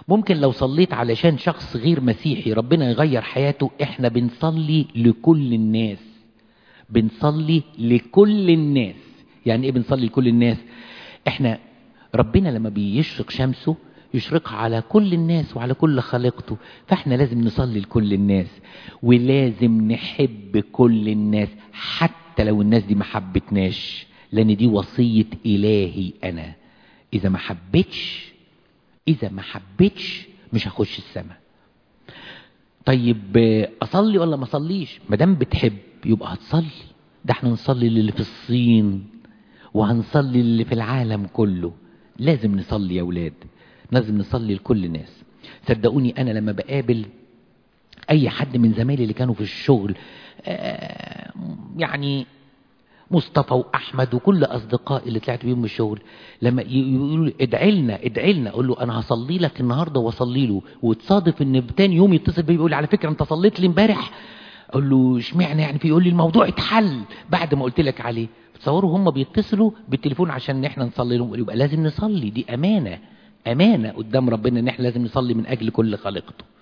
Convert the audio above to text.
ممكن لو صليت علشان شخص غير مسيحي ربنا يغير حياته. احنا بنصلي لكل الناس، بنصلي لكل الناس. يعني ايه بنصلي لكل الناس؟ احنا ربنا لما بيشرق شمسه يشرقها على كل الناس وعلى كل خليقته، فاحنا لازم نصلي لكل الناس، ولازم نحب كل الناس حتى لو الناس دي ما حبتناش، لان دي وصية الهي. انا اذا ما حبتش مش هخش السماء. طيب اصلي ولا ما اصليش؟ مادام بتحب يبقى هتصلي. ده احنا نصلي للي في الصين وهنصلي للي في العالم كله. لازم نصلي يا ولاد، لازم نصلي لكل الناس. صدقوني انا لما بقابل اي حد من زمايلي اللي كانوا في الشغل، يعني مصطفى واحمد وكل اصدقائي اللي طلعت بيهم من الشغل، لما يقولوا لي ادعي لنا، اقول له انا هصلي لك النهارده واصلي له، وتصادف ان تاني يوم يتصل بيا يقول لي على فكره انت صليت لي امبارح. اقول له اشمعنى يعني؟ يقول لي الموضوع اتحل بعد ما قلت لك عليه. تصوروا هم بيتصلوا بالتليفون عشان احنا نصلي لهم. يبقى لازم نصلي، دي امانه قدام ربنا ان احنا لازم نصلي من اجل كل خليقته.